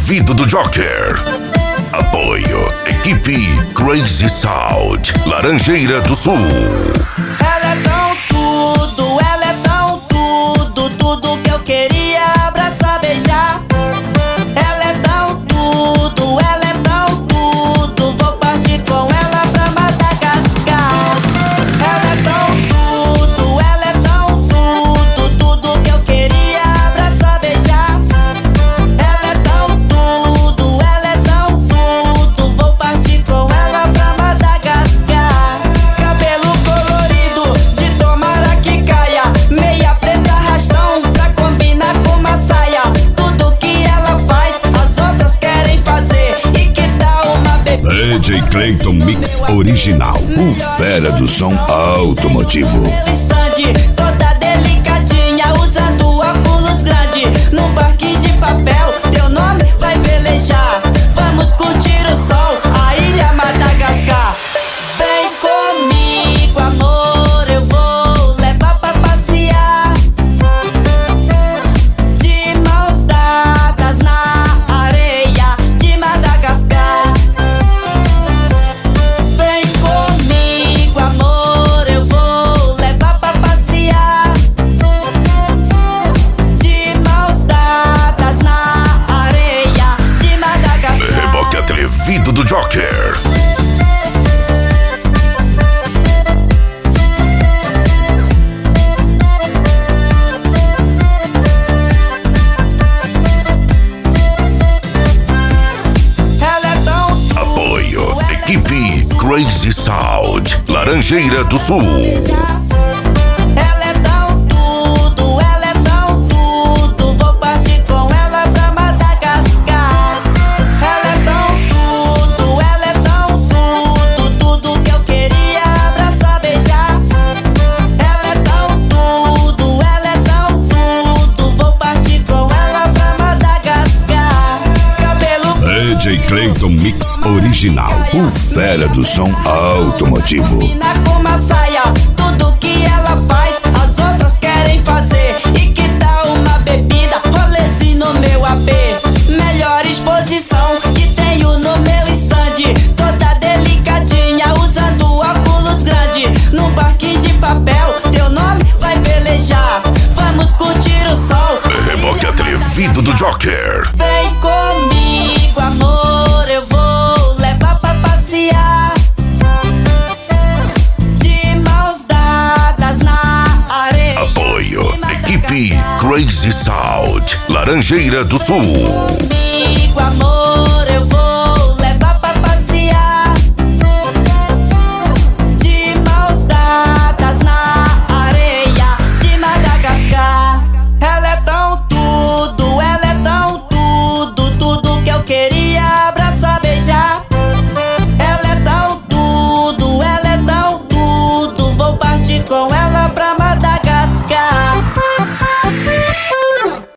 Atrevido do Joker. Apoio, equipe Crazy Sound, Laranjeira do Sul. Ela é tão tudo, ela é tão tudo, tudo que eu queria abraçar, beijar. Ela é tão tudo, ela é tão tudo, vou partir com ela pra Madagascar. Ela é tão tudo, ela é tão tudo, tudo que eu queria abraçar, beijar. Ela é tão tudo, ela é tão tudo, vou partir com ela pra Madagascar. Cabelo colorido, de tomara que caia, meia preta rastão pra combinar com uma saia. Tudo que ela faz, as outras querem fazer. E que tal uma bebida? DJ Clayton Mix Original, o fera do som automotivo. Meu stand, toda delicadinha, usando óculos grande. Num parque de papel, teu nome vai velejar. Vamos curtir o sol, a ilha Madagascar. Vem comigo, amor, eu vou levar pra passear. De mãos dadas na areia de Madagascar. Vem comigo, amor, eu vou levar pra passear. De mãos dadas na areia de Madagascar. Reboque atrevido do Joker. Ela é tão Apoio, equipe Crazy Sound, Laranjeira do Sul. Ela é tão tudo, ela é tão tudo, vou partir com ela pra Madagascar. Ela é tão tudo, ela é tão tudo, tudo que eu queria abraçar, beijar. Ela é tão tudo, ela é tão tudo, vou partir com ela pra Madagascar. Cabelo DJ Clayton Mix Original, o fera do som automotivo. combina com uma saia, tudo que ela faz, as outras querem fazer. E que tal uma bebida, rolezinho no meu AP? Melhor exposição que tenho no meu stand, toda delicadinha, usando óculos grande. Num parque de papel, teu nome vai velejar. Vamos curtir o sol. Reboque atrevido do Joker. Vem comigo, amor, eu vou levar pra passear. De mãos dadas na areia. Apoio, equipe Crazy Sound, Laranjeira do Sul. Comigo, amor.